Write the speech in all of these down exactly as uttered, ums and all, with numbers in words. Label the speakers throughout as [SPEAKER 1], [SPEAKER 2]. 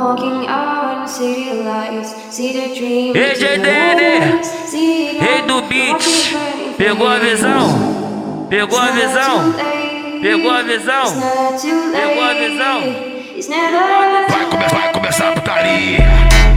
[SPEAKER 1] Walking out in city lights, see the dream.
[SPEAKER 2] Ei, J D N, rei do beat, pegou a visão, pegou a visão, pegou a visão, pegou a visão.
[SPEAKER 3] Vai começar, vai começar a putaria.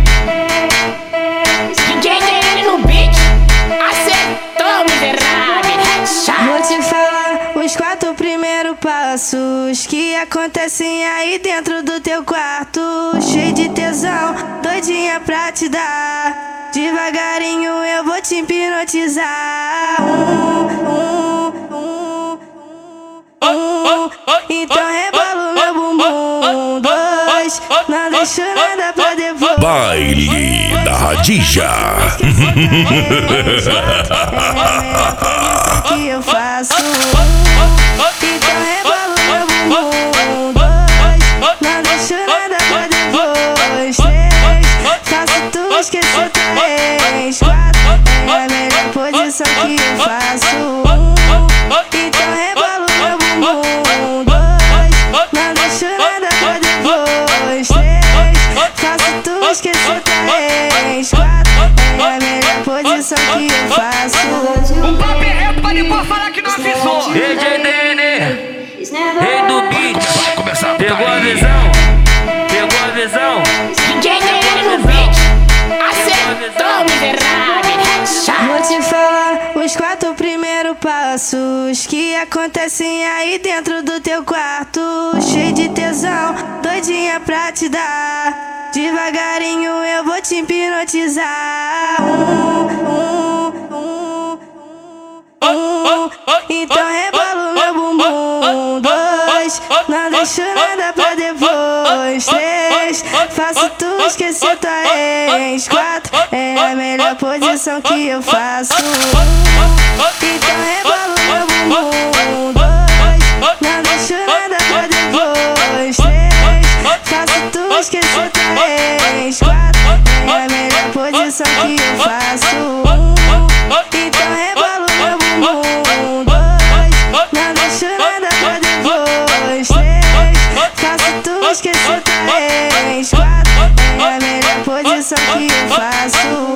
[SPEAKER 4] D J J D no beat, acertou, miserável.
[SPEAKER 5] Vou te falar os quatro primeiros passos que acontecem aí dentro do teu quarto. Cheio de tesão, doidinha pra te dar. Devagarinho eu vou te hipnotizar. Um, um, um, um, um. Então rebola o meu bumbum. Dois, não deixo nada pra depois.
[SPEAKER 3] Baile da Radija.
[SPEAKER 5] Que eu faço. Então rebola o meu bumbum. Dois, não deixo nada pra depois. Três, faço tu esquecer tua ex. Quatro, é a melhor posição que eu faço. Então rebola o meu bumbum. Dois, não deixo nada pra depois. Três, faço tu esquecer tua ex. Quatro, é a melhor posição que eu faço.
[SPEAKER 3] O papo é reto pra depois falar que não avisou.
[SPEAKER 2] Ei, J D N, rei do beat,
[SPEAKER 3] Vai começar a
[SPEAKER 2] pegou a
[SPEAKER 3] putaria.
[SPEAKER 2] visão, pegou a visão.
[SPEAKER 4] D J J D no beat, acertou, miserável.
[SPEAKER 5] Vou te falar os quatro primeiros passos que acontecem aí dentro do teu quarto. Cheio de tesão, doidinha pra te dar. Devagarinho eu vou te hipnotizar. Um, um, um, um. Então rebola o meu bumbum. Dois, não deixo nada pra depois. Três, faço tu esquecer tua ex. Quatro, é a melhor posição que eu faço. Então rebola o meu bumbum. Dois, não deixo nada pra depois. Três, faço tu esquecer tua ex. Quatro, é a melhor posição que eu faço. Então rebola o meu bumbum. Dois, não deixo nada pra depois. Três, faço tu esquecer tua ex. Quatro, é a melhor posição que eu faço.